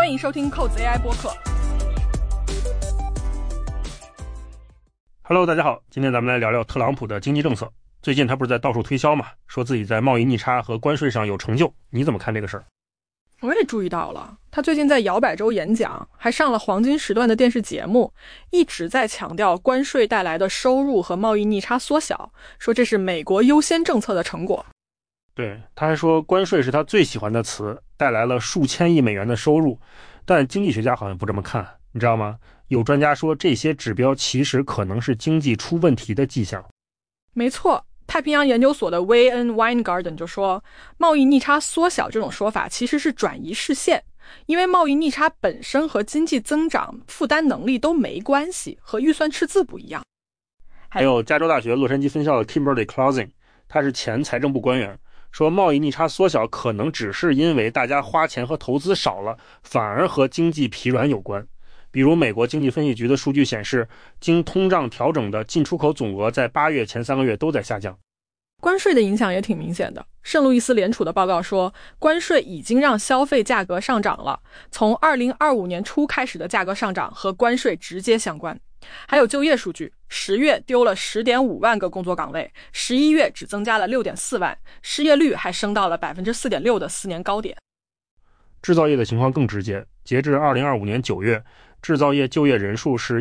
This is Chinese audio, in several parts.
欢迎收听扣子 AI 播客。 Hello， 大家好，今天咱们来聊聊特朗普的经济政策。最近他不是在到处推销嘛，说自己在贸易逆差和关税上有成就，你怎么看这个事儿？ 我也注意到了，他最近在摇摆州演讲，还上了黄金时段的电视节目，一直在强调关税带来的收入和贸易逆差缩小，说这是美国优先政策的成果。 对，他还说关税是他最喜欢的词，带来了数千亿美元的收入，但经济学家好像不这么看，你知道吗？有专家说这些指标其实可能是经济出问题的迹象。 没错，太平洋研究所的 Wayne Weingarten 就说，贸易逆差缩小这种说法其实是转移视线，因为贸易逆差本身和经济增长、负担能力都没关系，和预算赤字不一样。 还有加州大学洛杉矶分校的 Kimberly Clausing， 他是前财政部官员，说贸易逆差缩小可能只是因为大家花钱和投资少了，反而和经济疲软有关。比如美国经济分析局的数据显示，经通胀调整的进出口总额在8月前3个月都在下降。 关税的影响也挺明显的，圣路易斯联储的报告说，关税已经让消费价格上涨了，从2025年初开始的价格上涨和关税直接相关。还有就业数据，10月丢了 10.5 万个工作岗位，11月只增加了 6.4 万，失业率还升到了 4.6% 的4年高点。 制造业的情况更直接，截至2025年9月，制造业就业人数是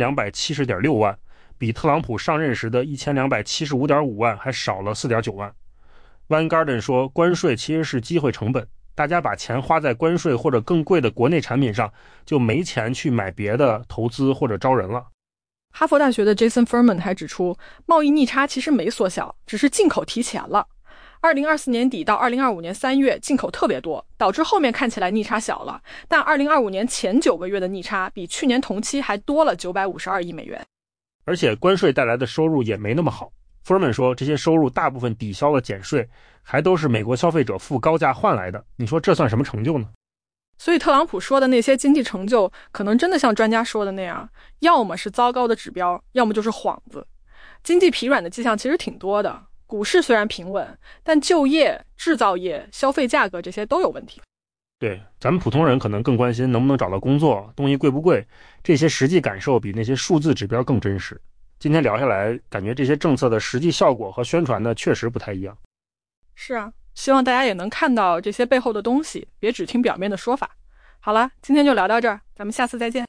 1270.6 万，比特朗普上任时的 1275.5 万还少了 4.9 万。Weingarten 说，关税其实是机会成本，大家把钱花在关税或者更贵的国内产品上，就没钱去买别的投资或者招人了。 哈佛大学的 Jason Furman 还指出，贸易逆差其实没缩小，只是进口提前了。2024年底到2025年3月进口特别多，导致后面看起来逆差小了，但2025年前9个月的逆差比去年同期还多了952亿美元。 而且关税带来的收入也没那么好。Furman 说，这些收入大部分抵消了减税，还都是美国消费者付高价换来的，你说这算什么成就呢？ 所以特朗普说的那些经济成就，可能真的像专家说的那样，要么是糟糕的指标，要么就是幌子。经济疲软的迹象其实挺多的，股市虽然平稳，但就业、制造业、消费价格这些都有问题。 对，咱们普通人可能更关心能不能找到工作，东西贵不贵，这些实际感受比那些数字指标更真实。今天聊下来，感觉这些政策的实际效果和宣传的确实不太一样。 是啊，希望大家也能看到这些背后的东西，别只听表面的说法。好了，今天就聊到这儿，咱们下次再见。